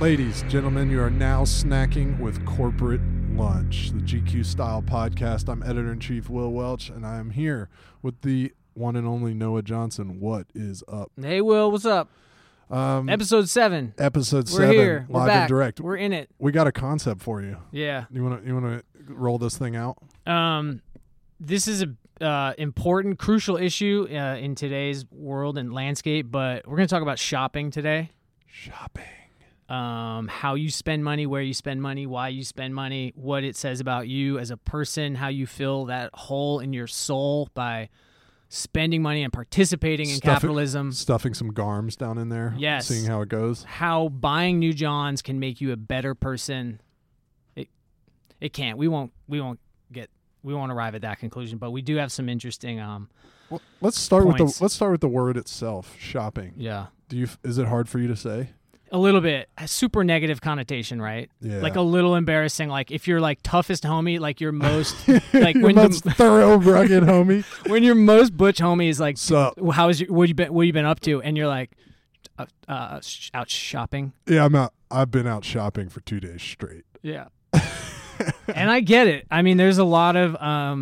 Ladies, gentlemen, you are now snacking with Corporate Lunch, the GQ Style podcast. I'm Editor-in-Chief Will Welch, and I am here with the one and only Noah Johnson. What is up? Hey, Will, what's up? Episode 7. Episode We're 7, here. live We're back. and direct. We're in it. We got a concept for you. Yeah. You want to roll this thing out? This is a important, crucial issue in today's world and landscape, but we're going to talk about shopping today. Shopping. How you spend money, where you spend money, why you spend money, what it says about you as a person, how you fill that hole in your soul by spending money and participating in capitalism. Stuffing some garms down in there. Yes. Seeing how it goes. How buying new Johns can make you a better person. It can't. We won't arrive at that conclusion, but we do have some interesting Well, let's start points. with the word itself, shopping. Yeah. Is it hard for you to say? A little bit. A super negative connotation, right? Yeah. Like a little embarrassing. Like if you're like toughest homie, like your most like your when most thorough rugged homie. when your most butch homie is like, So how is what you been up to? And you're like, out shopping. yeah, I'm out. I've been out shopping for 2 days straight. Yeah. And I get it. I mean, there's a lot of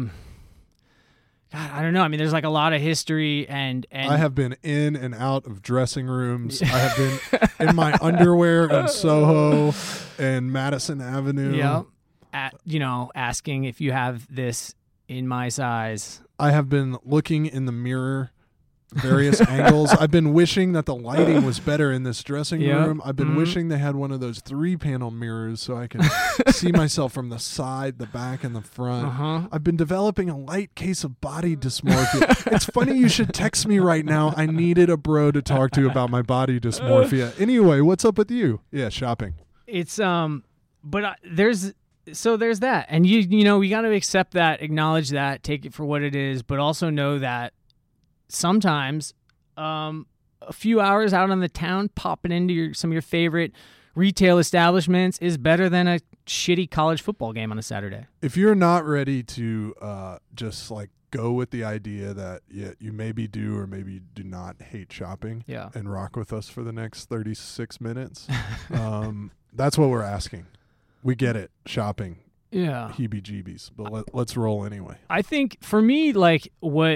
God, I don't know. I mean, there's like a lot of history and I have been in and out of dressing rooms. I have been in my underwear in Soho and Madison Avenue. yeah, asking if you have this in my size. I have been looking in the mirror, various angles. I've been wishing that the lighting was better in this dressing Yep. room. I've been wishing they had one of those 3-panel mirrors so I can see myself from the side, the back, and the front. Uh-huh. I've been developing a light case of body dysmorphia. It's funny you should text me right now. I needed a bro to talk to about my body dysmorphia. Anyway, what's up with you? Yeah, shopping. It's but there's that, and you know we got to accept that, acknowledge that, take it for what it is, but also know that sometimes a few hours out on the town, popping into some of your favorite retail establishments is better than a shitty college football game on a Saturday. If you're not ready to just like go with the idea that you maybe do or maybe do not hate shopping Yeah. and rock with us for the next 36 minutes, that's what we're asking. We get it. Shopping. Yeah. Heebie-jeebies. But let's roll anyway. I think for me, like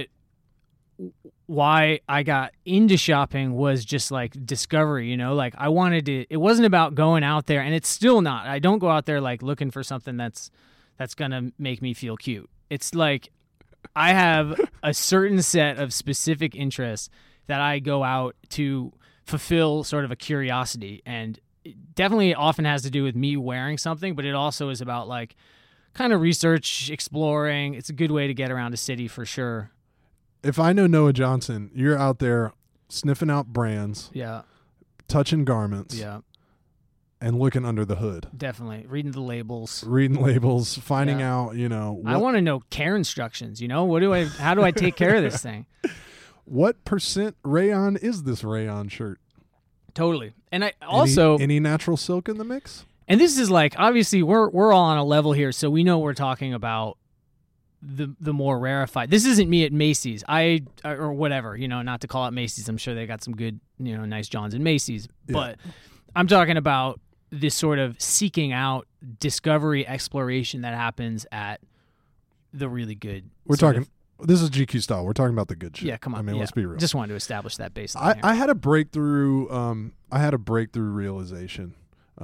why I got into shopping was just like discovery, you know, like I wanted to, it wasn't about going out there, and it's still not. I don't go out there like looking for something that's going to make me feel cute. It's like I have a certain set of specific interests that I go out to fulfill sort of a curiosity, and it definitely often has to do with me wearing something, but it also is about like kind of research, exploring. It's a good way to get around a city for sure. If I know Noah Johnson, you're out there sniffing out brands, Yeah. touching garments, Yeah. and looking under the hood. Definitely. Reading the labels. Reading labels, finding Yeah. out, I want to know care instructions, you know? How do I take care of this thing? what percent rayon is this rayon shirt? Totally. And I also any natural silk in the mix? and this is like obviously we're all on a level here, so we know we're talking about the more rarefied. This isn't me at Macy's. Or whatever, you know, not to call it Macy's. I'm sure they got some good, you know, nice Johns in Macy's, Yeah. but I'm talking about this sort of seeking out discovery exploration that happens at the really good. This is GQ style. We're talking about the good shit. Yeah, come on. I mean, yeah. let's be real. Just wanted to establish that baseline. I had a breakthrough. I had a breakthrough realization.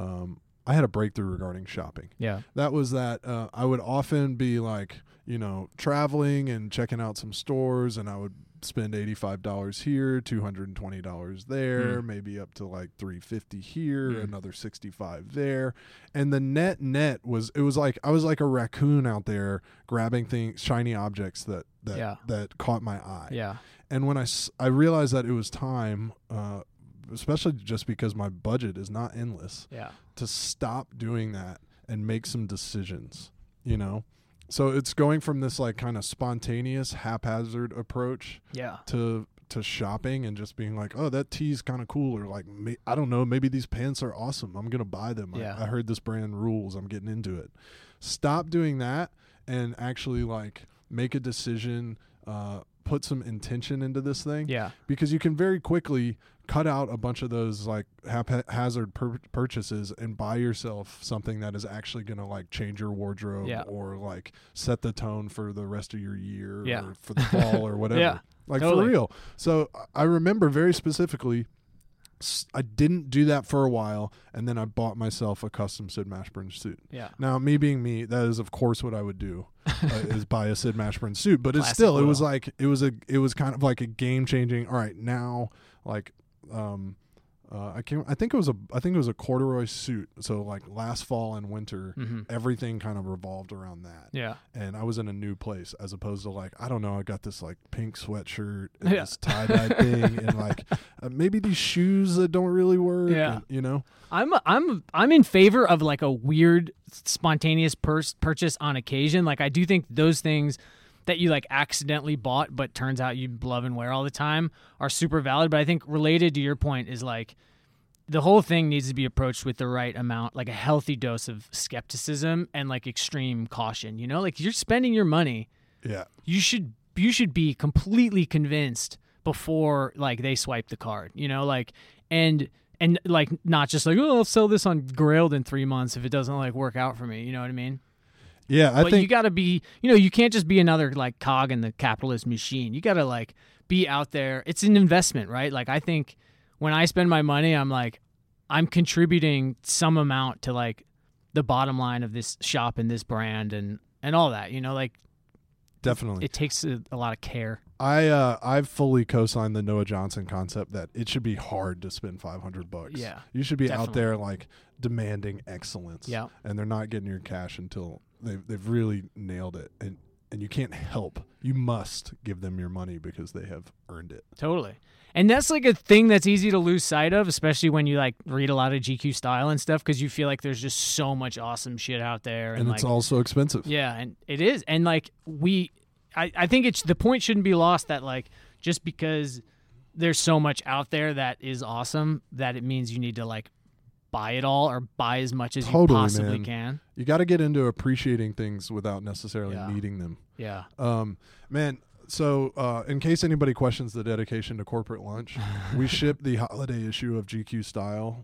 I had a breakthrough regarding shopping. yeah. That was that I would often be like, traveling and checking out some stores, and I would spend $85 here, $220 there, maybe up to like $350 here, another $65 there. And the net was like I was like a raccoon out there grabbing things, shiny objects that caught my eye. Yeah. And when I realized that it was time, especially just because my budget is not endless, Yeah. to stop doing that and make some decisions, So it's going from this like kind of spontaneous, haphazard approach Yeah. to shopping and just being like, oh, that tee's kind of cool, or like, I don't know, maybe these pants are awesome. I'm going to buy them. Yeah. I heard this brand rules. I'm getting into it. Stop doing that and actually like make a decision put some intention into this thing. Yeah. Because you can very quickly cut out a bunch of those like haphazard purchases and buy yourself something that is actually going to like change your wardrobe or like set the tone for the rest of your year or for the fall or whatever. Yeah. Like Totally. for real. So I remember very specifically, I didn't do that for a while, and then I bought myself a custom Sid Mashburn suit. Yeah. Now, me being me, that is of course what I would do, is buy a Sid Mashburn suit. But it's Classic still, it Will. was like it was kind of like a game changing. All right, now like. I think it was a corduroy suit. So like last fall and winter, everything kind of revolved around that. Yeah. And I was in a new place as opposed to like, I don't know, I got this like pink sweatshirt and this tie-dye thing and like maybe these shoes that don't really work. Yeah. And, you know, I'm in favor of like a weird spontaneous purchase on occasion. Like I do think those things that you like accidentally bought but turns out you love and wear all the time are super valid. But I think related to your point is like the whole thing needs to be approached with the right amount, like a healthy dose of skepticism and like extreme caution. You know, like you're spending your money. Yeah. You should be completely convinced before like they swipe the card, you know, like and like not just like, oh, I'll sell this on Grailed in 3 months if it doesn't like work out for me. You know what I mean? Yeah, I But think you got to be, you know, you can't just be another like cog in the capitalist machine. You got to like be out there. It's an investment, right? Like I think when I spend my money, I'm like, I'm contributing some amount to like the bottom line of this shop and this brand and all that, you know, like definitely it takes a lot of care. I've fully co-signed the Noah Johnson concept that it should be hard to spend $500. Yeah, you should be definitely out there like demanding excellence. Yeah. And they're not getting your cash until they've really nailed it. And you can't help. You must give them your money because they have earned it. Totally. And that's like a thing that's easy to lose sight of, especially when you like read a lot of GQ style and stuff, because you feel like there's just so much awesome shit out there. And it's like, also expensive. Yeah, and it is. And like I think the point shouldn't be lost that like just because there's so much out there that is awesome that it means you need to like buy it all or buy as much as you possibly can. You got to get into appreciating things without necessarily needing them. Yeah. Man, so in case anybody questions the dedication to corporate lunch, we shipped the holiday issue of GQ Style.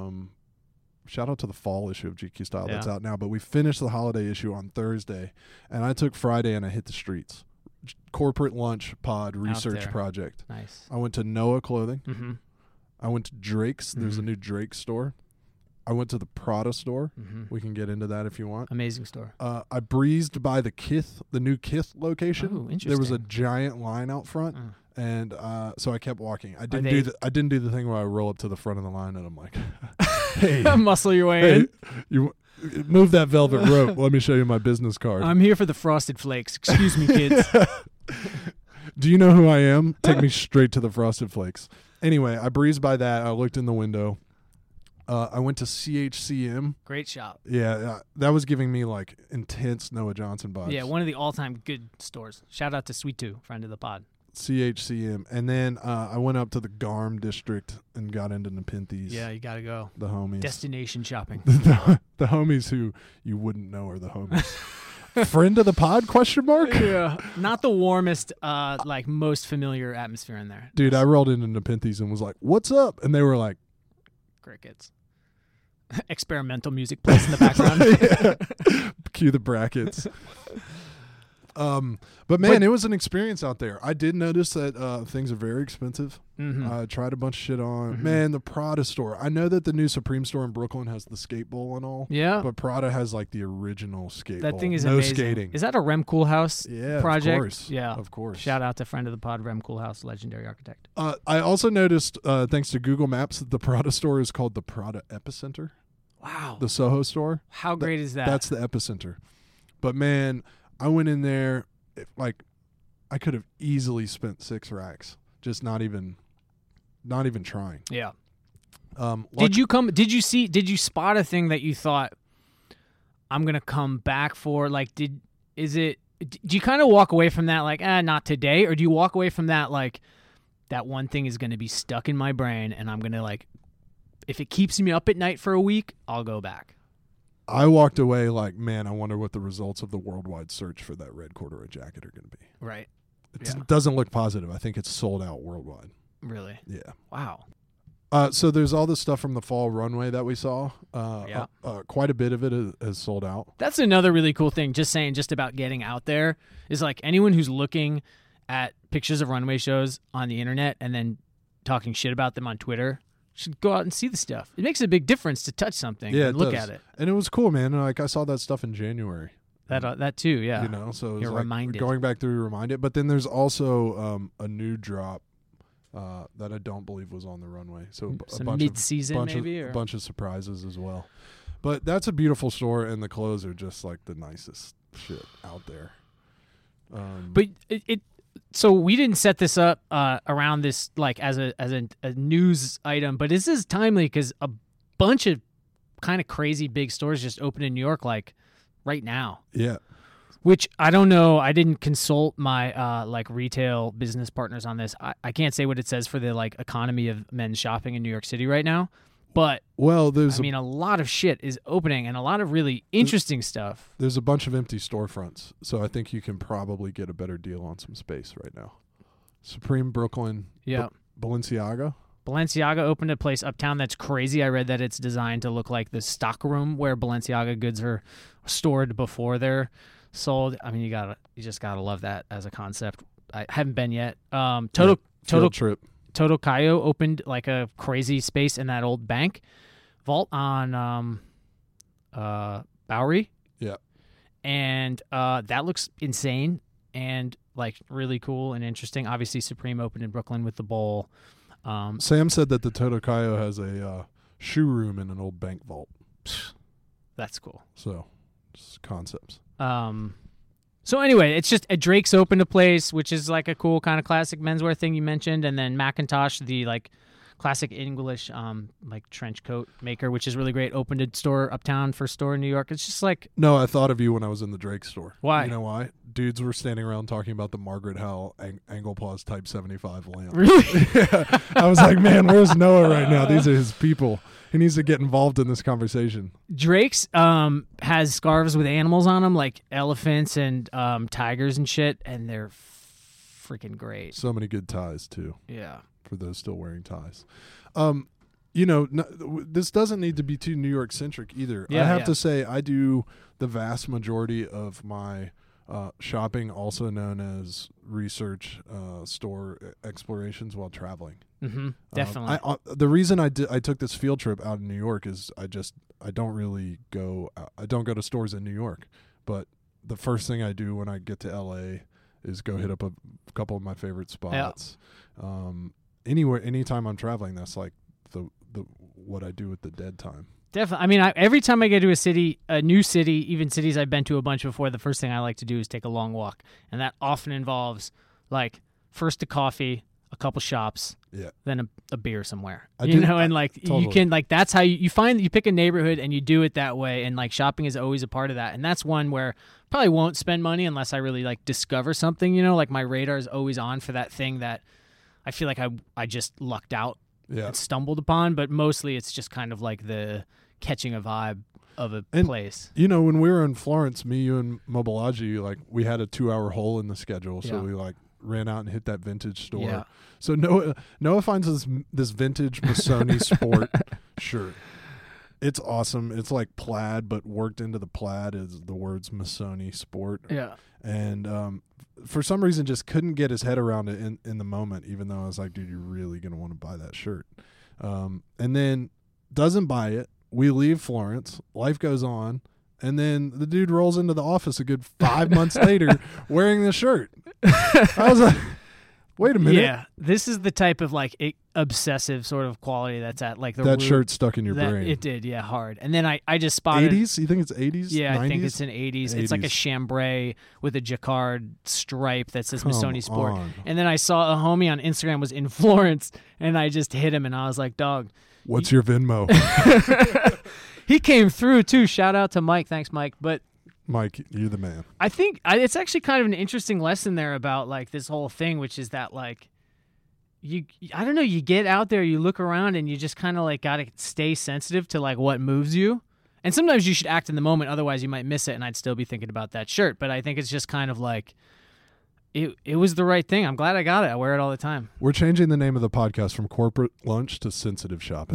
Shout out to the fall issue of GQ Style that's out now, but we finished the holiday issue on Thursday, and I took Friday and I hit the streets. Corporate lunch pod research project. Nice. I went to Noah Clothing. Mm-hmm. I went to Drake's. There's a new Drake store. I went to the Prada store. Mm-hmm. We can get into that if you want. Amazing store. I breezed by the new Kith location. Oh, interesting. There was a giant line out front, and so I kept walking. I didn't do the thing where I roll up to the front of the line and I'm like, "Hey, muscle your way in. You move that velvet rope. Let me show you my business card. I'm here for the Frosted Flakes. Excuse me, kids." Do you know who I am? Take me straight to the Frosted Flakes. Anyway, I breezed by that. I looked in the window. I went to CHCM. Great shop. Yeah, that was giving me like intense Noah Johnson vibes. Yeah, one of the all-time good stores. Shout out to Sweet 2, friend of the pod. CHCM. And then I went up to the Garm district and got into Nepenthes. Yeah, you got to go. The homies. Destination shopping. the homies who you wouldn't know are the homies. Friend of the pod, question mark? Yeah. Not the warmest, like most familiar atmosphere in there. Dude, I rolled into Nepenthes and was like, "What's up?" And they were like, crickets. Experimental music plays in the background. Cue the brackets. But man, it was an experience out there. I did notice that things are very expensive. I tried a bunch of shit on. Man, the Prada store. I know that the new Supreme store in Brooklyn has the skate bowl and all. Yeah. But Prada has like the original skate bowl. That thing is no amazing. Skating. Is that a Rem Koolhaas project? Of course. Yeah. Of course. Shout out to friend of the pod, Rem Koolhaas, legendary architect. I also noticed, thanks to Google Maps, that the Prada store is called the Prada Epicenter. Wow. The Soho store. How great is that? That's the epicenter. But man, I went in there, like, I could have easily spent 6 racks, just not even trying. Yeah. Did you spot a thing that you thought I'm gonna come back for? Like, do you kind of walk away from that like, not today, or do you walk away from that like that one thing is gonna be stuck in my brain and I'm gonna like, if it keeps me up at night for a week, I'll go back? I walked away like, man, I wonder what the results of the worldwide search for that red corduroy jacket are going to be. Right. It doesn't look positive. I think it's sold out worldwide. Really? Yeah. Wow. So there's all this stuff from the fall runway that we saw. Quite a bit of it has sold out. That's another really cool thing. Just about getting out there is like anyone who's looking at pictures of runway shows on the internet and then talking shit about them on Twitter should go out and see the stuff. It makes a big difference to touch something and look at it. And it was cool, man. Like I saw that stuff in January. That too, yeah. You know, so you're like reminded. Going back through, reminded. But then there's also a new drop that I don't believe was on the runway. So some mid-season maybe, a bunch of surprises as well. But that's a beautiful store, and the clothes are just like the nicest shit out there. But so we didn't set this up around this like as a news item, but this is timely because a bunch of kind of crazy big stores just opened in New York like right now. Yeah. Which I don't know. I didn't consult my like retail business partners on this. I can't say what it says for the like economy of men's shopping in New York City right now. But a lot of shit is opening and a lot of really interesting stuff. There's a bunch of empty storefronts, so I think you can probably get a better deal on some space right now. Supreme, Brooklyn, Balenciaga. Balenciaga opened a place uptown that's crazy. I read that it's designed to look like the stock room where Balenciaga goods are stored before they're sold. I mean, you just gotta love that as a concept. I haven't been yet. Total trip. Toto Cayo opened like a crazy space in that old bank vault on Bowery. Yeah. And that looks insane and like really cool and interesting. Obviously, Supreme opened in Brooklyn with the bowl. Sam said that the Toto Cayo has a shoe room in an old bank vault. That's cool. So, just concepts. So anyway, it's just Drake's opened a place, which is like a cool kind of classic menswear thing you mentioned, and then Macintosh, the like classic English like trench coat maker, which is really great, opened a store uptown, first store in New York. It's just like no, I thought of you when I was in the Drake store. Why? You know why? Dudes were standing around talking about the Margaret Howell Anglepaws Type 75 lamp. Really? Yeah. I was like, man, where's Noah right now? These are his people. He needs to get involved in this conversation. Drake's has scarves with animals on them, like elephants and tigers and shit, and they're freaking great. So many good ties, too. Yeah. For those still wearing ties. This doesn't need to be too New York-centric either. Yeah, I have to say, I do the vast majority of my shopping, also known as research store explorations while traveling. Mm-hmm, definitely. The reason I took this field trip out in New York is I don't really go. I don't go to stores in New York, but the first thing I do when I get to LA is go hit up a couple of my favorite spots. Yeah. Anytime I'm traveling, that's like the what I do with the dead time. Definitely. I mean, every time I get to a new city, even cities I've been to a bunch before, the first thing I like to do is take a long walk, and that often involves like first a coffee, a couple shops, then a beer somewhere. And like totally. You can like that's how you find you pick a neighborhood and you do it that way, and like shopping is always a part of that, and that's one where probably won't spend money unless I really like discover something. Like my radar is always on for that thing that I feel like I just lucked out. Yeah. And stumbled upon, but mostly it's just kind of like the catching a vibe of a place. When we were in Florence, me, you, and Mobilaji, like we had a 2-hour hole in the schedule, so we like ran out and hit that vintage store. Yeah. So Noah finds this vintage Missoni Sport shirt. It's awesome. It's like plaid, but worked into the plaid is the words Missoni Sport. Yeah. And for some reason just couldn't get his head around it in the moment, even though I was like, dude, you're really going to want to buy that shirt. And then doesn't buy it. We leave Florence. Life goes on. And then the dude rolls into the office a good 5 months later wearing the shirt. I was like, wait a minute. Yeah, this is the type of like obsessive sort of quality that's at like the that shirt stuck in your brain. It did, yeah, hard. And then I just spotted 80s. You think it's 80s? Yeah, 90s? I think it's an 80s. It's like a chambray with a jacquard stripe that says Missoni Sport. And then I saw a homie on Instagram was in Florence, and I just hit him, and I was like, dog, what's your Venmo? He came through too. Shout out to Mike. Thanks, Mike. But Mike, you're the man. I think it's actually kind of an interesting lesson there about like this whole thing, which is that like I don't know, you get out there, you look around, and you just kind of like got to stay sensitive to like what moves you. And sometimes you should act in the moment, otherwise you might miss it, and I'd still be thinking about that shirt. But I think it's just kind of like it was the right thing. I'm glad I got it. I wear it all the time. We're changing the name of the podcast from Corporate Lunch to Sensitive Shopping.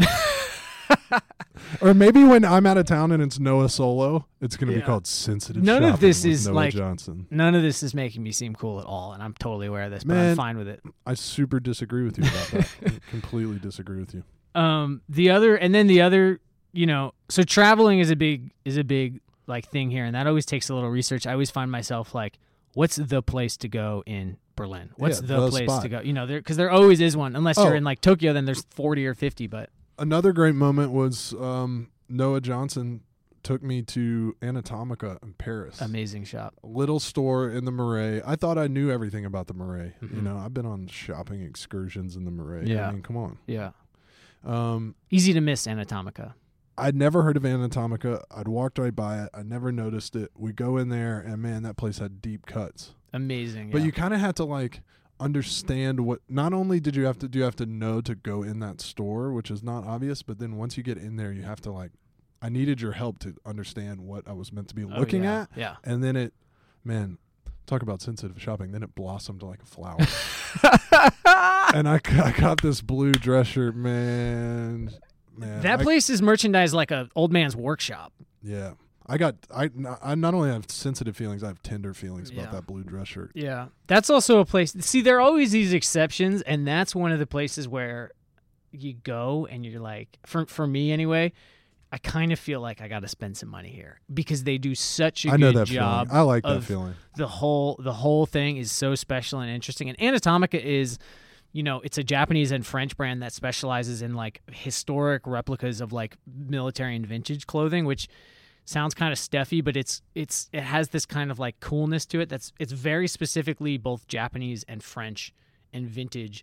Or maybe when I'm out of town and it's Noah solo, it's going to be called Sensitive None Shopping of this with is Noah like Johnson. None of this is making me seem cool at all, and I'm totally aware of this, but I'm fine with it. I super disagree with you about that. I completely disagree with you. The other, so traveling is a big like thing here, and that always takes a little research. I always find myself like, what's the place to go in Berlin? What's the place spot to go? Because there always is one. Unless you're in like Tokyo, then there's 40 or 50. But another great moment was Noah Johnson took me to Anatomica in Paris. Amazing shop. A little store in the Marais. I thought I knew everything about the Marais. Mm-hmm. I've been on shopping excursions in the Marais. Yeah. I mean, come on. Yeah. Easy to miss Anatomica. I'd never heard of Anatomica. I'd walked right by it. I never noticed it. We go in there, and man, that place had deep cuts. Amazing. But you kind of had to like understand what. Not only do you have to know to go in that store, which is not obvious, but then once you get in there, you have to like. I needed your help to understand what I was meant to be looking at. Yeah. And then talk about sensitive shopping. Then it blossomed like a flower. And I got this blue dress shirt, man. That place is merchandised like a old man's workshop. Yeah. I not only have sensitive feelings, I have tender feelings about that blue dress shirt. Yeah. That's also a place. See, there are always these exceptions, and that's one of the places where you go and you're like, for me anyway, I kind of feel like I got to spend some money here because they do such a good job. I like that feeling. The whole thing is so special and interesting. And Anatomica is, it's a Japanese and French brand that specializes in like historic replicas of like military and vintage clothing, which sounds kind of stuffy, but it has this kind of like coolness to it. It's very specifically both Japanese and French and vintage.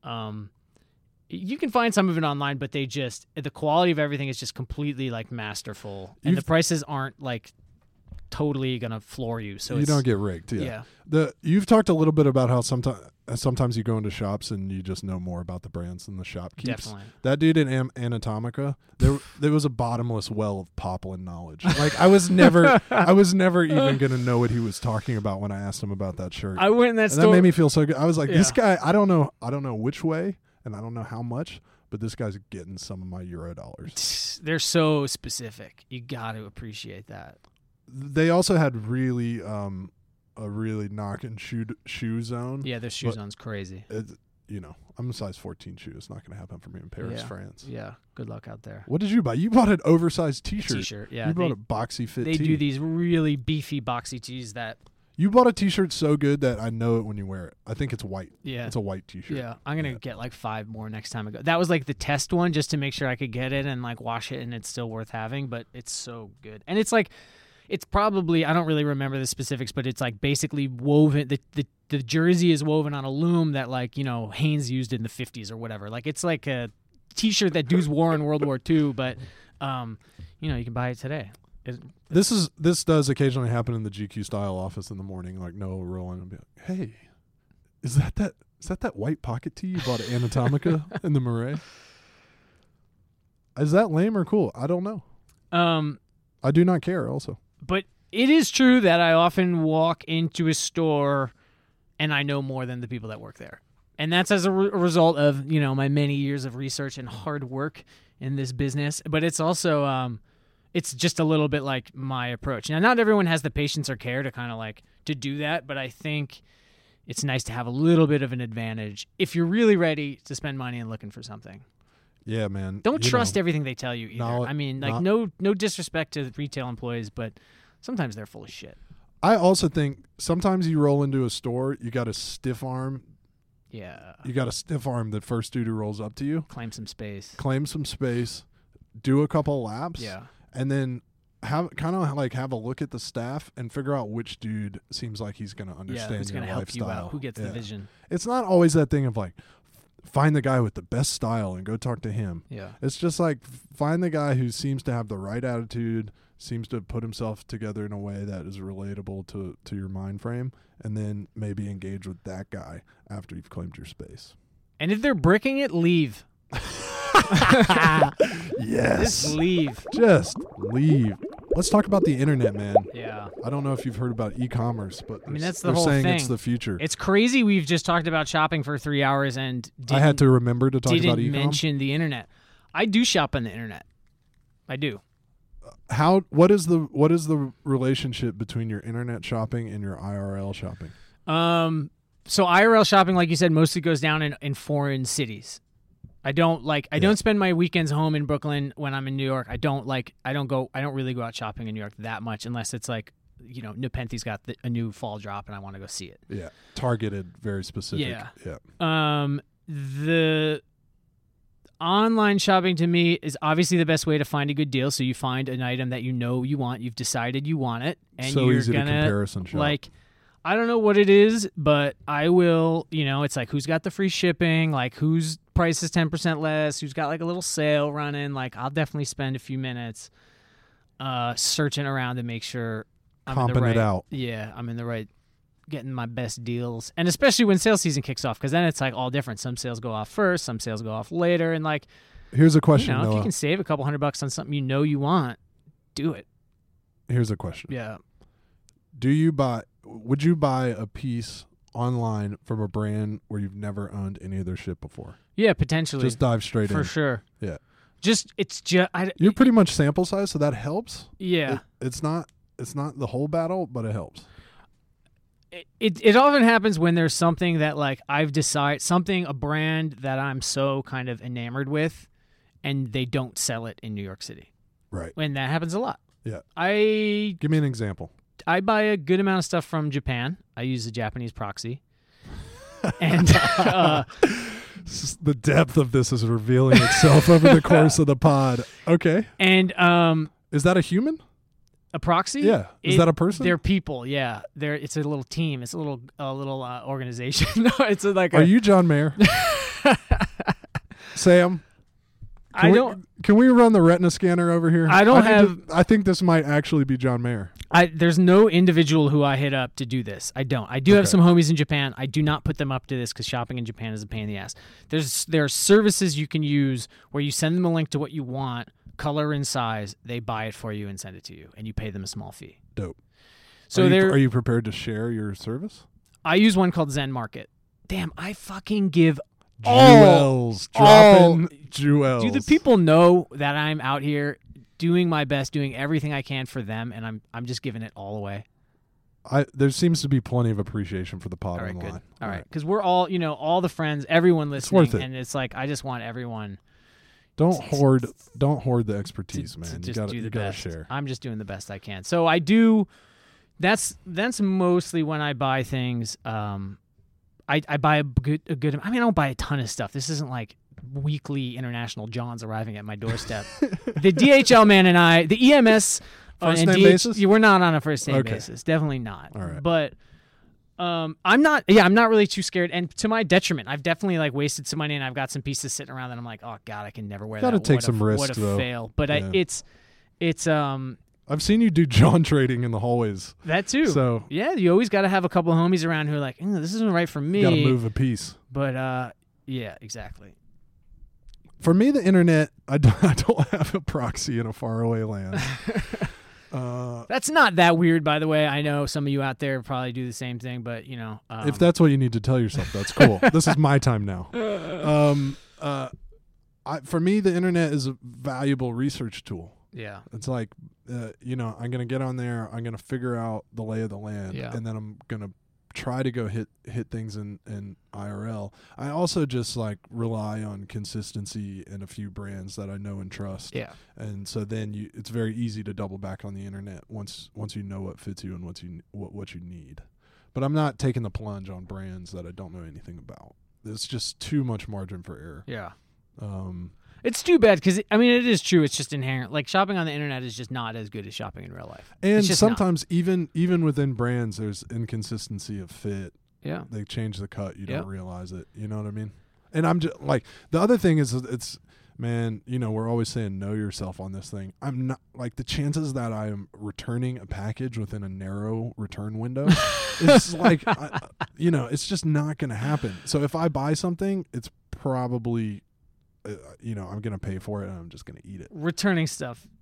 You can find some of it online, but the quality of everything is just completely like masterful, and the prices aren't like totally gonna floor you. So you don't get rigged. Yeah. You've talked a little bit about how sometimes you go into shops and you just know more about the brands than the shop keeps. Definitely. That dude in Anatomica, there was a bottomless well of Poplin knowledge. Like I was never even gonna know what he was talking about when I asked him about that shirt. I went in that store. That made me feel so good. I was like, this guy, I don't know which way. And I don't know how much, but this guy's getting some of my Euro dollars. They're so specific. You got to appreciate that. They also had a really knocking shoe zone. Yeah, their shoe zone's crazy. I'm a size 14 shoe. It's not going to happen for me in Paris, France. Yeah, good luck out there. What did you buy? You bought an oversized T-shirt. T-shirt, yeah. You bought a boxy fit They do these really beefy boxy tees that... You bought a T-shirt so good that I know it when you wear it. I think it's white. Yeah. It's a white T-shirt. Yeah. I'm going to get like 5 more next time I go. That was like the test one just to make sure I could get it and like wash it and it's still worth having, but it's so good. And it's like, it's probably, I don't really remember the specifics, but it's like basically woven, the jersey is woven on a loom that like, Hanes used in the 50s or whatever. Like it's like a T-shirt that dudes wore in World War II, but, you can buy it today. This does occasionally happen in the GQ style office in the morning. Like Noah will roll in and be like, "Hey, is that white pocket tee you bought at Anatomica in the Marais? Is that lame or cool? I don't know. I do not care. Also, but it is true that I often walk into a store and I know more than the people that work there, and that's as a result of my many years of research and hard work in this business. But it's also it's just a little bit like my approach. Now, not everyone has the patience or care to kind of like to do that, but I think it's nice to have a little bit of an advantage if you're really ready to spend money and looking for something. Yeah, man. Don't trust everything they tell you either. I mean, like no disrespect to retail employees, but sometimes they're full of shit. I also think sometimes you roll into a store, you got to stiff arm. Yeah. You got to stiff arm the first dude who rolls up to you. Claim some space. Do a couple laps. Yeah. And then have a look at the staff and figure out which dude seems like he's going to understand who's your gonna help lifestyle. you out, who gets the vision. It's not always that thing of like find the guy with the best style and go talk to him. Yeah. It's just like find the guy who seems to have the right attitude, seems to put himself together in a way that is relatable to your mind frame, and then maybe engage with that guy after you've claimed your space. And if they're bricking it, leave. Yes. Just leave. Let's talk about the internet, man. Yeah. I don't know if you've heard about e-commerce, but I mean, that's the they're whole saying thing. it's the future. It's crazy. We've just talked about shopping for 3 hours and I had to remember to talk about didn't e-com. mention the internet. I do shop on the internet. I do. What is the relationship between your internet shopping and your IRL shopping? So IRL shopping, like you said, mostly goes down in foreign cities. I don't spend my weekends home in Brooklyn when I'm in New York. I don't really go out shopping in New York that much unless it's like, Nepenthe's got a new fall drop and I want to go see it. Yeah. Targeted, very specific. Yeah. The online shopping to me is obviously the best way to find a good deal. So you find an item that you want, you've decided you want it, and so you're easy gonna to comparison shop. I don't know what it is, but I will, it's like who's got the free shipping, like whose price is 10% less, who's got like a little sale running. Like I'll definitely spend a few minutes searching around to make sure I'm comping in the right, it out. Yeah, I'm in the right, getting my best deals. And especially when sales season kicks off, because then it's like all different. Some sales go off first, some sales go off later. And like, here's a question, if Noah. you can save a couple $100 on something you want, do it. Here's a question. Yeah. Would you buy a piece online from a brand where you've never owned any of their shit before? Yeah, potentially. Just dive straight in. For sure. Yeah. You're pretty much sample size, so that helps. Yeah. It's not the whole battle, but it helps. It often happens when there's something that like I've decided, a brand that I'm so kind of enamored with, and they don't sell it in New York City. Right. And that happens a lot. Yeah. Give me an example. I buy a good amount of stuff from Japan. I use a Japanese proxy. And the depth of this is revealing itself over the course of the pod. Okay. And is that a human? A proxy? Yeah. Is that a person? They're people. Yeah. It's a little team. It's a little organization. No, it's like. Are you John Mayer? Sam. Can we run the retina scanner over here? I think this might actually be John Mayer. There's no individual who I hit up to do this. I don't. I do have some homies in Japan. I do not put them up to this because shopping in Japan is a pain in the ass. There are services you can use where you send them a link to what you want, color and size. They buy it for you and send it to you, and you pay them a small fee. Dope. So are you prepared to share your service? I use one called Zen Market. Damn, I fucking give jewels. Dropping jewels. Do the people know that I'm out here doing my best, doing everything I can for them, and I'm just giving it all away? There seems to be plenty of appreciation for the pod all right, online. Good. All right, because we're all, all the friends, everyone listening, it's worth it. And it's like I just want everyone. Don't hoard the expertise, man. You gotta share. I'm just doing the best I can. So I do. That's mostly when I buy things. I buy a good. I mean, I don't buy a ton of stuff. This isn't like weekly international Johns arriving at my doorstep. The DHL man and I, the EMS first name basis. We're not on a first name basis. Definitely not. All right. But I'm not really too scared. And to my detriment, I've definitely like wasted some money, and I've got some pieces sitting around that I'm like, oh god, I can never wear that. Gotta take some risks. What a though. fail. But yeah. It's I've seen you do John trading in the hallways. That too. So yeah, you always got to have a couple of homies around who are like, this isn't right for me. Got to move a piece. But yeah, exactly. For me, the internet, I don't have a proxy in a faraway land. That's not that weird, by the way. I know some of you out there probably do the same thing, but if that's what you need to tell yourself, that's cool. This is my time now. For me, the internet is a valuable research tool. Yeah. It's like, I'm going to get on there. I'm going to figure out the lay of the land. Yeah. And then I'm going to try to go hit things in IRL. I also just like rely on consistency in a few brands that I know and trust. Yeah. And so then it's very easy to double back on the internet once you know what fits you and what you need. But I'm not taking the plunge on brands that I don't know anything about. There's just too much margin for error. Yeah. It's too bad because, it is true. It's just inherent. Like, shopping on the internet is just not as good as shopping in real life. And sometimes even within brands, there's inconsistency of fit. Yeah. They change the cut. You don't realize it. You know what I mean? And I'm just, like, the other thing is man, we're always saying know yourself on this thing. I'm not, like, the chances that I am returning a package within a narrow return window is like, it's just not going to happen. So if I buy something, it's probably... I'm going to pay for it and I'm just going to eat it. Returning stuff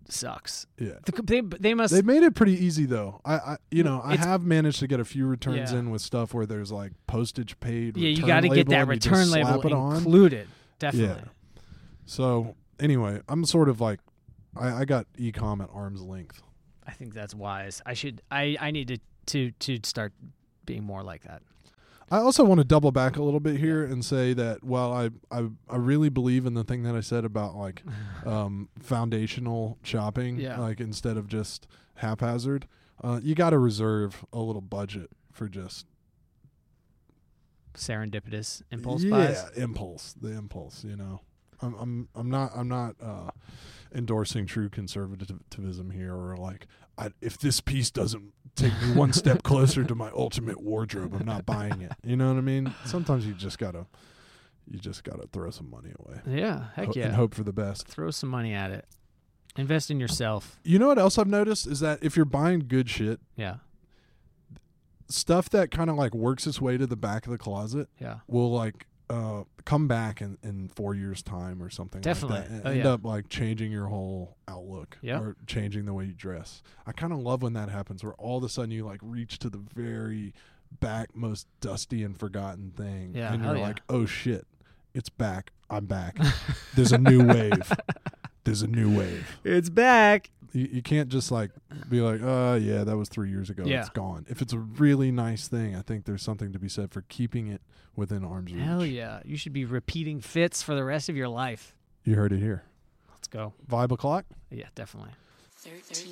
sucks. Yeah. They must. They've made it pretty easy though. I It's- have managed to get a few returns Yeah. in with stuff where there's like postage paid. Yeah, you got to get that return label included. Definitely. Yeah. So anyway, I'm sort of like, I got e-com at arm's length. I think that's wise. I need to start being more like that. I also want to double back a little bit here and say that while I really believe in the thing that I said about like foundational shopping, Yeah. like instead of just haphazard, you got to reserve a little budget for just Serendipitous impulse buys. the impulse. You know, I'm not endorsing true conservatism here, or like if this piece doesn't take me one step closer to my ultimate wardrobe, I'm not buying it. You know what I mean? Sometimes you just gotta throw some money away. Yeah, heck yeah. And hope for the best. Throw some money at it. Invest in yourself. You know what else I've noticed is that if you're buying good shit, Yeah, stuff that kind of like works its way to the back of the closet yeah. will like come back in 4 years time or something Definitely. like that, and Oh, end yeah. up like changing your whole outlook Yep. or changing the way you dress. I kind of love when that happens, where all of a sudden you like reach to the very back most dusty and forgotten thing, Yeah, and hell you're yeah. like, oh shit, it's back, I'm back. There's a new wave. It's back. You can't just like be like, yeah, that was 3 years ago. Yeah. It's gone. If it's a really nice thing, I think there's something to be said for keeping it within arm's reach. Hell yeah. You should be repeating fits for the rest of your life. You heard it here. Let's go. Vibe o'clock. Yeah, definitely. 13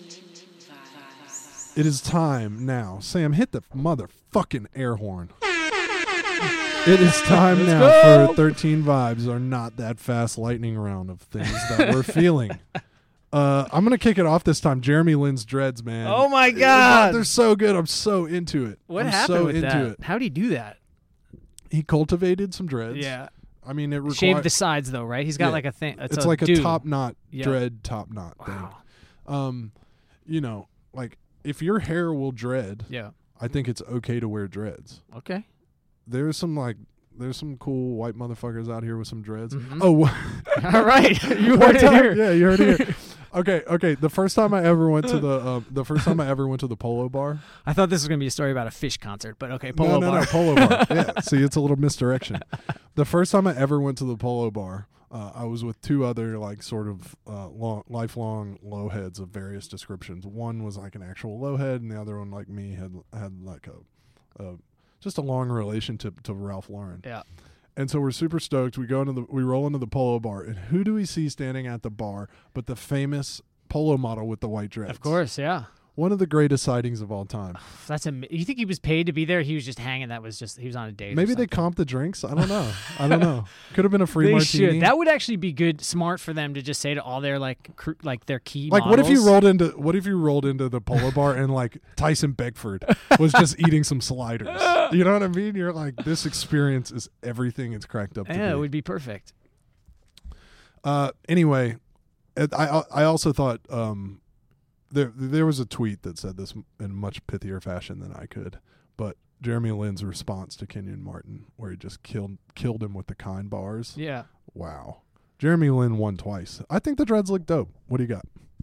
vibes. It is time now. Sam, hit the motherfucking air horn. It is time Let's now go. for 13 Vibes, our not that fast lightning round of things that we're feeling. I'm going to kick it off this time. Jeremy Lin's dreads, man. Oh my God. They're so good. I'm so into it. What I'm happened so with into that? it. How'd he do that? He cultivated some dreads. Yeah. I mean, it Shaved requires... the sides though, right? He's got Yeah. like a thing. It's like dude. a top knot, Yeah. dread top knot Wow. thing. You know, like if your hair will dread, Yeah. I think it's okay to wear dreads. Okay. There's some cool white motherfuckers out here with some dreads. Mhm. Oh, All right. You one heard it time- here. Yeah, you heard it here. Okay. The first time I ever went to the Polo Bar. I thought this was going to be a story about a fish concert, but okay, Polo Bar. No, Polo Bar. Yeah. See, it's a little misdirection. The first time I ever went to the Polo Bar, I was with two other like sort of lifelong low heads of various descriptions. One was like an actual low head, and the other one, like me, had like a just a long relationship to Ralph Lauren. Yeah. And so we're super stoked. We roll into the Polo Bar, and who do we see standing at the bar but the famous polo model with the white dreads? Of course, yeah. One of the greatest sightings of all time. That's you think he was paid to be there? He was just hanging. He was on a date. Maybe or they something. comped the drinks. I don't know. Could have been a free They martini. should. That would actually be good, smart for them to just say to all their like their key. Like models. what if you rolled into the Polo Bar and like Tyson Beckford was just eating some sliders? You know what I mean? You're like, this experience is everything it's cracked up to Yeah, be. it would be perfect. Anyway, I also thought there was a tweet that said this in much pithier fashion than I could, but Jeremy Lin's response to Kenyon Martin, where he just killed him with the kind bars. Yeah. Wow. Jeremy Lin won twice. I think the dreads look dope. What do you got?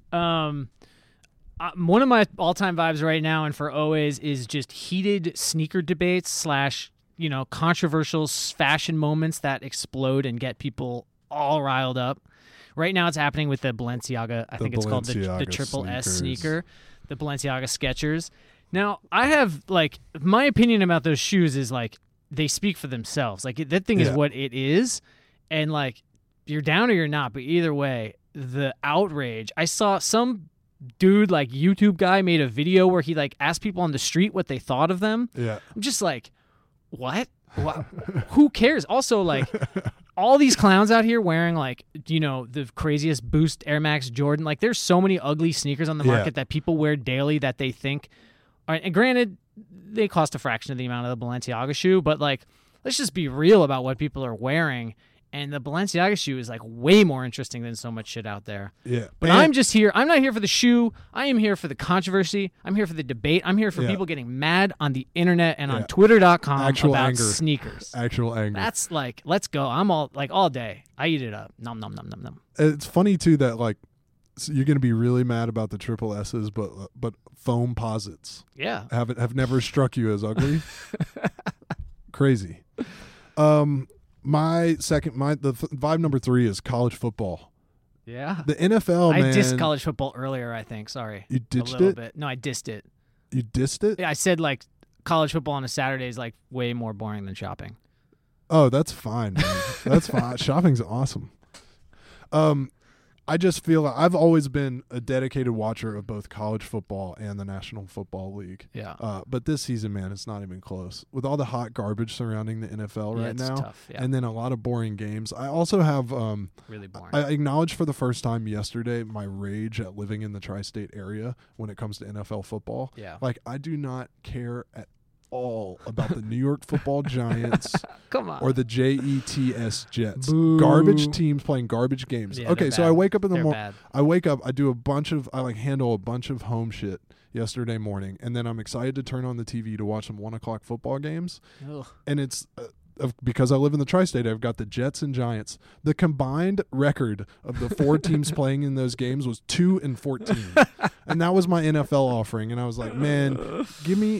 One of my all-time vibes right now and for always is just heated sneaker debates / controversial fashion moments that explode and get people all riled up. Right now it's happening with the Balenciaga. I think it's called the Balenciaga Triple S sneakers. sneaker, the Balenciaga Skechers. Now, I have my opinion about those shoes is they speak for themselves. That thing is Yeah. what it is. And you're down or you're not, but either way, the outrage. I saw some dude YouTube guy made a video where he asked people on the street what they thought of them. Yeah. I'm just what? Who cares? Also, all these clowns out here wearing the craziest Boost Air Max Jordan. There's so many ugly sneakers on the Yeah. market that people wear daily that they think are, and granted, they cost a fraction of the amount of the Balenciaga shoe, but let's just be real about what people are wearing. And the Balenciaga shoe is way more interesting than so much shit out there. Yeah. But And- I'm just here. I'm not here for the shoe. I am here for the controversy. I'm here for the debate. I'm here for Yeah. people getting mad on the internet and Yeah. on Twitter.com Actual about anger. sneakers. actual anger. That's let's go. I'm all day. I eat it up. Nom nom nom nom nom. It's funny too that So you're going to be really mad about the triple S's, but foam posits Yeah. have never struck you as ugly. Crazy. Vibe number 3 is college football. Yeah. The NFL, I man. dissed college football earlier, I think. Sorry. You ditched a little it? bit. No, I dissed it. You dissed it? I said like college football on a Saturday is like way more boring than shopping. Oh, that's fine, man. That's fine. Shopping's awesome. I just feel like I've always been a dedicated watcher of both college football and the National Football League. Yeah. But this season, man, it's not even close. With all the hot garbage surrounding the NFL right it's now, tough. Yeah. and then a lot of boring games. I also have Really boring. I acknowledged for the first time yesterday my rage at living in the tri-state area when it comes to NFL football. Yeah. Like, I do not care at all about the New York Football Giants Come on. or the Jets Jets. Boo. Garbage teams playing garbage games. Yeah, Okay, they're so bad. I wake up in the They're morning. bad. I wake up, I handle a bunch of home shit yesterday morning, and then I'm excited to turn on the TV to watch some 1:00 football games. Ugh. And it's because I live in the tri-state, I've got the Jets and Giants. The combined record of the 4 teams playing in those games was 2-14, and that was my NFL offering. And I was like, man, give me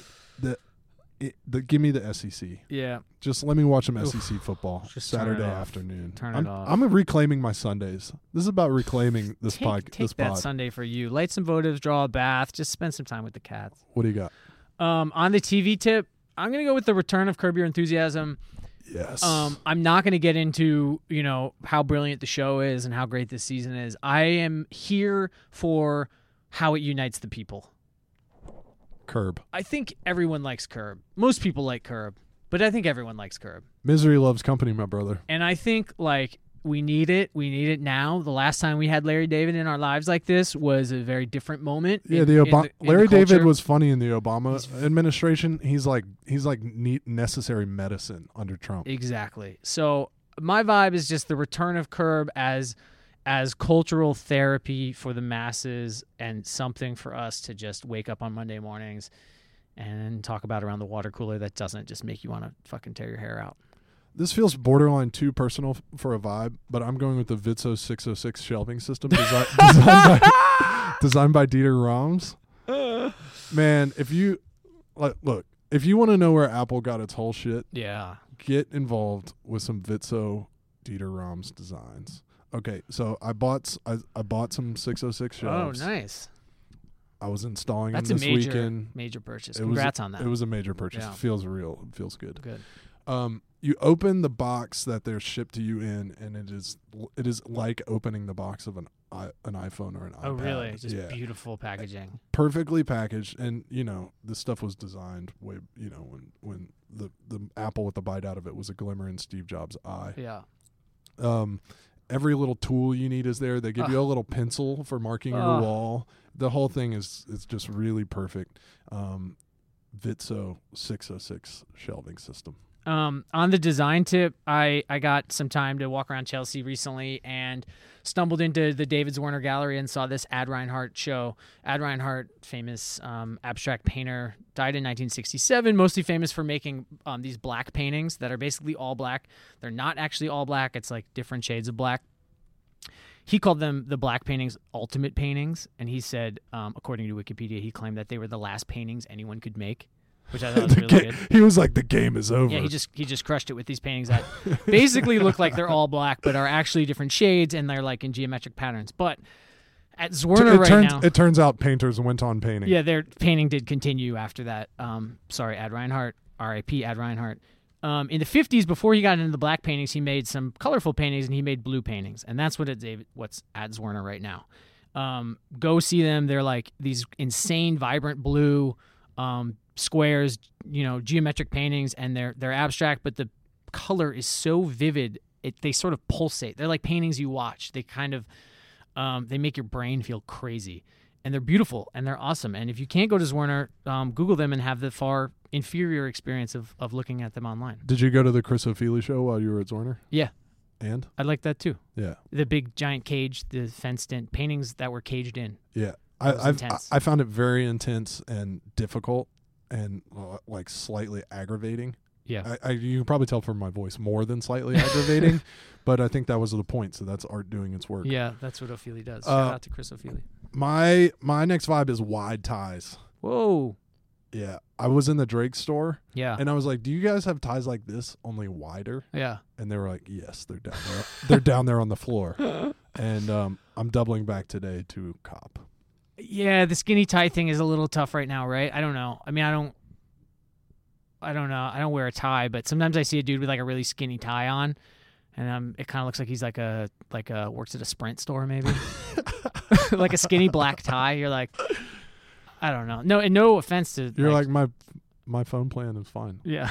the SEC. Yeah. Just let me watch some Oof. SEC football Just turn it Saturday off. afternoon. Turn it I'm, off. I'm reclaiming my Sundays. This is about reclaiming this Take this that pod. Sunday for you. Light some votives, draw a bath, just spend some time with the cats. What do you got? On the TV tip, I'm gonna go with the return of Curb Your Enthusiasm. Yes. I'm not gonna get into how brilliant the show is and how great this season is. I am here for how it unites the people. Curb. I think everyone likes Curb. Most people like Curb, but I think everyone likes Curb. Misery loves company, my brother. And I think we need it. We need it now. The last time we had Larry David in our lives like this was a very different moment. Yeah, Larry David was funny in the Obama administration. He's like necessary medicine under Trump. Exactly. So my vibe is just the return of Curb as cultural therapy for the masses and something for us to just wake up on Monday mornings and talk about around the water cooler that doesn't just make you want to fucking tear your hair out. This feels borderline too personal for a vibe, but I'm going with the Vitso 606 shelving system designed by Dieter Rams. Man, if you if you want to know where Apple got its whole shit, Yeah. get involved with some Vitso Dieter Rams designs. Okay, so I bought some 606 shelves. Oh, nice. I was installing That's them a this major weekend. major purchase. It Congrats on that. It was a major purchase. Yeah. It feels real. It feels good. Good. You open the box that they're shipped to you in, and it is like opening the box of an iPhone or an iPad. Oh, really? Just yeah. beautiful packaging. Perfectly packaged, and this stuff was designed way when the apple with the bite out of it was a glimmer in Steve Jobs' eye. Yeah. Every little tool you need is there. They give you a little pencil for marking your wall. The whole thing is just really perfect. Vitso 606 shelving system. On the design tip, I got some time to walk around Chelsea recently and stumbled into the David Zwirner Gallery and saw this Ad Reinhardt show. Ad Reinhardt, famous abstract painter, died in 1967, mostly famous for making these black paintings that are basically all black. They're not actually all black. It's like different shades of black. He called them the black paintings ultimate paintings, and he said, according to Wikipedia, he claimed that they were the last paintings anyone could make, which I thought was really good. He was like, the game is over. Yeah, he just crushed it with these paintings that basically look like they're all black, but are actually different shades, and they're like in geometric patterns. But at Zwirner now, it turns out painters went on painting. yeah, their painting did continue after that. Sorry, Ad Reinhardt, R.I.P. Ad Reinhardt. In the 50s, before he got into the black paintings, he made some colorful paintings, and he made blue paintings, and that's what's at Zwirner right now. Go see them. They're like these insane, vibrant blue squares, geometric paintings, and they're abstract, but the color is so vivid, they sort of pulsate. They're like paintings you watch. They kind of they make your brain feel crazy, and they're beautiful and they're awesome. And if you can't go to Zwirner, Google them and have the far inferior experience of looking at them online. Did you go to the Chris O'Feely show while you were at Zwirner? Yeah. And? I like that too. Yeah. The big giant cage, the fenced-in paintings that were caged in. Yeah. Intense. I found it very intense and difficult and like slightly aggravating Yeah. You can probably tell from my voice more than slightly aggravating, but I think that was the point. So that's art doing its work. Yeah, that's what Ophelia does. Shout out to Chris Ophelia. My next vibe is wide ties. Whoa. Yeah. I was in the Drake store Yeah. and I was like, do you guys have ties like this, only wider? Yeah. And they were like, yes, they're down there. They're down there on the floor. And I'm doubling back today to cop. Yeah, the skinny tie thing is a little tough right now, right? I don't know. I mean, I don't know. I don't wear a tie, but sometimes I see a dude with like a really skinny tie on, and it kind of looks like he's like a works at a Sprint store maybe, like a skinny black tie. You're like, I don't know. No, and no offense to you're like my phone plan is fine. Yeah.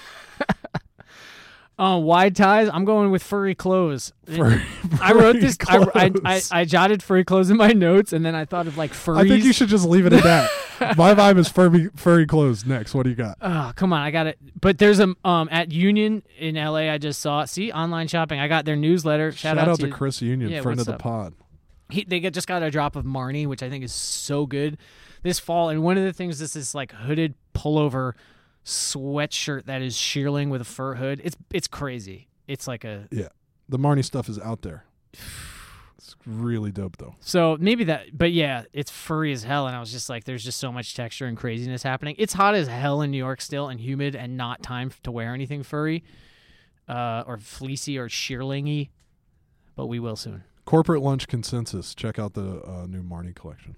Wide ties. I'm going with furry clothes. I wrote this. I jotted furry clothes in my notes, and then I thought of like furries. I think you should just leave it at that. My vibe is furry clothes. Next, what do you got? Oh, come on, I got it. But there's a at Union in LA. I just saw. See, online shopping. I got their newsletter. Shout out to Chris Union, friend of the pod. They just got a drop of Marnie, which I think is so good this fall. And one of the things, this is like hooded pullover sweatshirt that is shearling with a fur hood. It's crazy. It's like a the Marnie stuff is out there. It's really dope though. So maybe that, but yeah, it's furry as hell. And I was just like, there's just so much texture and craziness happening. It's hot as hell in New York still, and humid, and not time to wear anything furry, or fleecy or shearlingy. But we will soon. Corporate lunch consensus. Check out the new Marnie collection.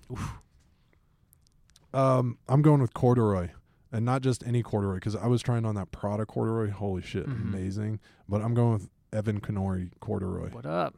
I'm going with corduroy. And not just any corduroy, because I was trying on that Prada corduroy. Holy shit, amazing. But I'm going with Evan Kenori corduroy. What up?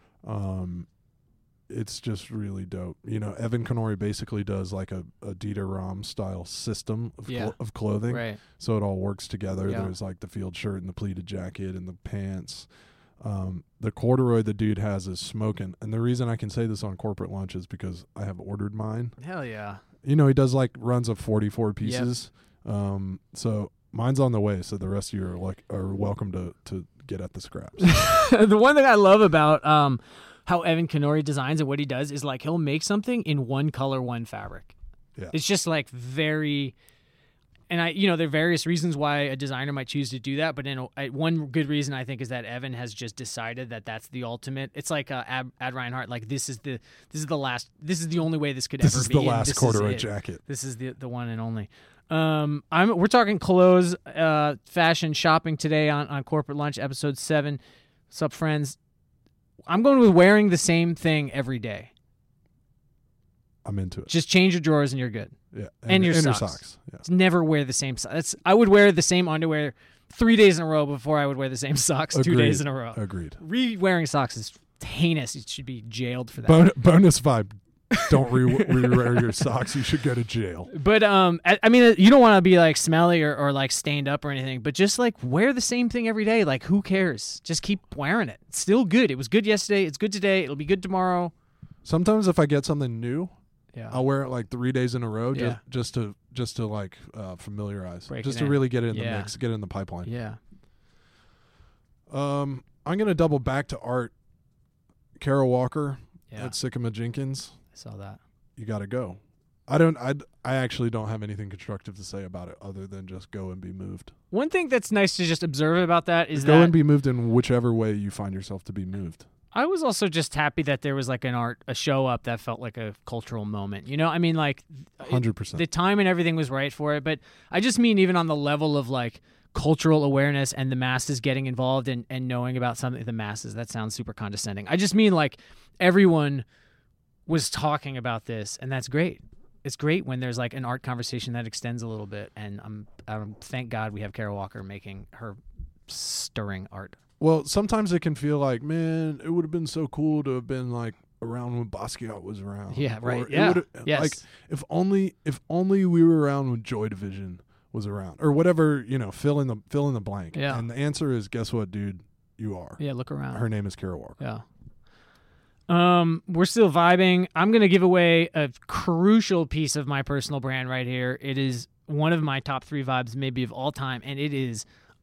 It's just really dope. You know, Evan Kenori basically does like a Dieter Ram style system of clothing. Right. So it all works together. Yeah. There's like the field shirt and the pleated jacket and the pants. The corduroy the dude has is smoking. And the reason I can say this on corporate lunch is because I have ordered mine. Hell yeah. You know, he does like runs of 44 pieces. Yep. So mine's on the way. So the rest of you are welcome to get at the scraps. The one thing I love about how Evan Kenori designs and what he does is like he'll make something in one color, one fabric. Yeah. It's just like very, and there are various reasons why a designer might choose to do that, but one good reason I think is that Evan has just decided that that's the ultimate. It's like Ad Reinhardt, like this is the only way this could ever be. This is the last corduroy jacket. This is the one and only. We're talking clothes, fashion, shopping today on Corporate Lunch, episode 7. What's up, friends? I'm going with wearing the same thing every day. I'm into it. Just change your drawers and you're good. Yeah, and your socks. Yeah. Never wear the same socks. I would wear the same underwear 3 days in a row before I would wear the same socks 2 days in a row. Agreed. Re-wearing socks is heinous. You should be jailed for that. Bonus vibe. Don't re-wear your socks. You should go to jail. But I mean, you don't want to be like smelly or like stained up or anything. But just like wear the same thing every day. Like who cares? Just keep wearing it. It's still good. It was good yesterday. It's good today. It'll be good tomorrow. Sometimes if I get something new, yeah, I'll wear it like 3 days in a row. Just to like familiarize. Just to really get it in the mix, get it in the pipeline. Yeah. I'm gonna double back to art. Kara Walker at Sycamore Jenkins. Saw that. You got to go. I actually don't have anything constructive to say about it other than just go and be moved. One thing that's nice to just observe about that is go and be moved in whichever way you find yourself to be moved. I was also just happy that there was like a show up that felt like a cultural moment. You know, I mean, like 100%. The time and everything was right for it, but I just mean even on the level of like cultural awareness and the masses getting involved and knowing about something. The masses, that sounds super condescending. I just mean like everyone was talking about this, and that's great. It's great when there's like an art conversation that extends a little bit, and I'm thank God we have Kara Walker making her stirring art. Well, sometimes it can feel like, man, it would have been so cool to have been like around when Basquiat was around. Yeah, right. Or yeah, yes. Like if only we were around when Joy Division was around, or whatever, fill in the blank. Yeah. And the answer is, guess what, dude, you are. Yeah, look around. Her name is Kara Walker. Yeah. We're still vibing. I'm going to give away a crucial piece of my personal brand right here. It is one of my top 3 vibes maybe of all time, and it is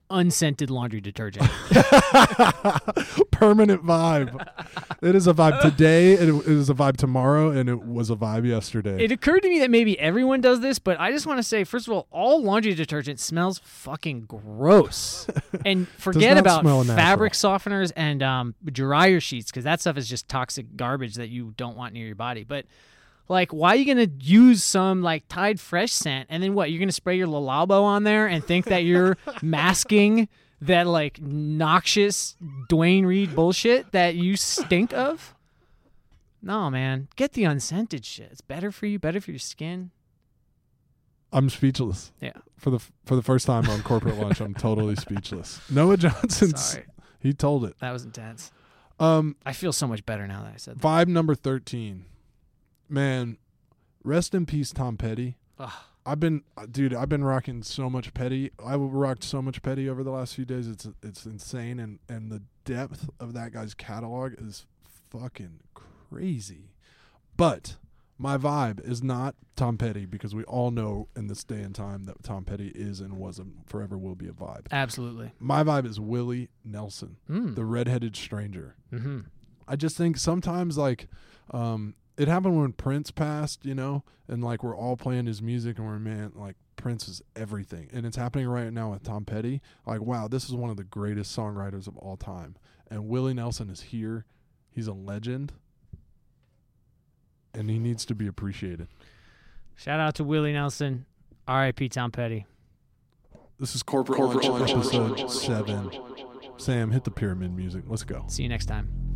unscented laundry detergent. Permanent vibe. It is a vibe today. It is a vibe tomorrow, and it was a vibe yesterday. It occurred to me that maybe everyone does this, but I just want to say, first of all laundry detergent smells fucking gross. And forget about fabric softeners and dryer sheets, because that stuff is just toxic garbage that you don't want near your body. But like, why are you going to use some like Tide Fresh scent, and then what? You're going to spray your Le Labo on there and think that you're masking that like noxious Dwayne Reed bullshit that you stink of? No, man. Get the unscented shit. It's better for you, better for your skin. I'm speechless. Yeah. For the first time on Corporate Lunch, I'm totally speechless. Noah Johnson, he told it. That was intense. I feel so much better now that I said that. Vibe number 13. Man, rest in peace, Tom Petty. Ugh. I've been rocking so much Petty. I rocked so much Petty over the last few days. It's insane, and the depth of that guy's catalog is fucking crazy. But my vibe is not Tom Petty, because we all know in this day and time that Tom Petty is and was and forever will be a vibe. Absolutely. My vibe is Willie Nelson, the redheaded stranger. Mm-hmm. I just think sometimes like it happened when Prince passed, you know, and like we're all playing his music and we're, man, like Prince is everything. And it's happening right now with Tom Petty. Like, wow, this is one of the greatest songwriters of all time. And Willie Nelson is here. He's a legend. And he needs to be appreciated. Shout out to Willie Nelson. R.I.P. Tom Petty. This is Corporate Lunch, episode 7. Sam, hit the pyramid music. Let's go. See you next time.